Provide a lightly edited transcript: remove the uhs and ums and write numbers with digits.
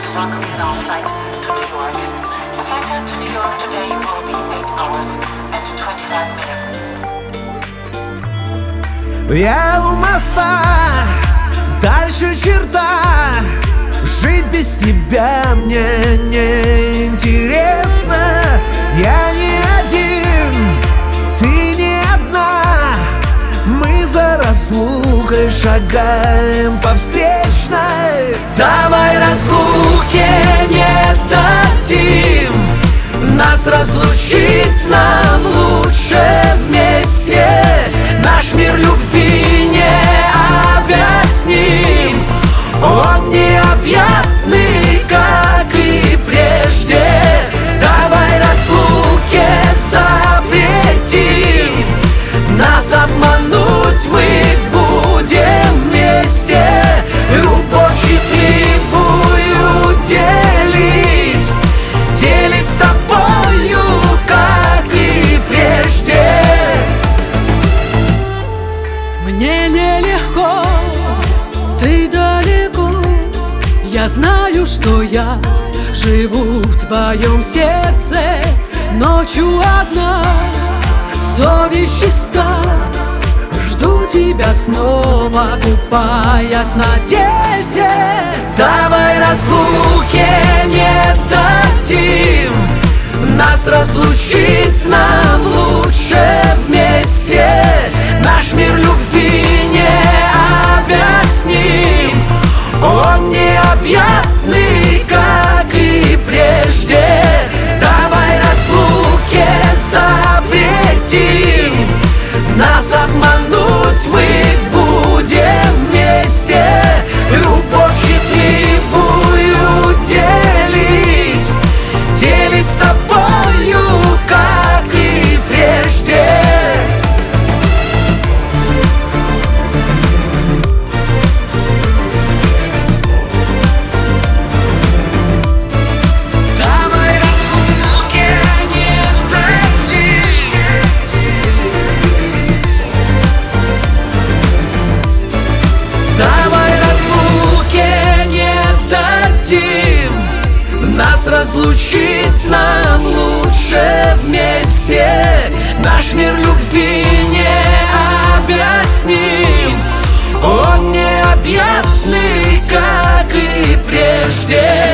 welcome you on our flight to New York. The flight to New York today will be 8 hours and 25 minutes. Я у моста, дальше черта. Жить без тебя мне не интересно. Я не один, ты не одна. Мы за разлукой шагаем по встречной. Давай разлуки не дадим, нас разлучить нам лучше вместе. Наш мир любви не объясним, он необъятный, как и прежде. Давай разлуки запретим, нас обмануть мы будем вместе. Любовь счастливую делить, делить с тобою, как и прежде. Мне нелегко, ты далеко. Я знаю, что я живу в твоем сердце. Ночью одна, совесть чиста. Жду тебя снова, купаясь в надежде. Давай разлуки не дадим, нас разлучить нам лучше вместе. Наш мир любви не объясним, он необъятный, как и прежде. Давай разлуки запретим, нас обмануть мы будем вместе. Любовь счастливую делить, делить с тобою, как и прежде. Давай разлуки не дадим, нас разлучить нам лучше вместе. Наш мир любви не объясним, он необъятный, как и прежде.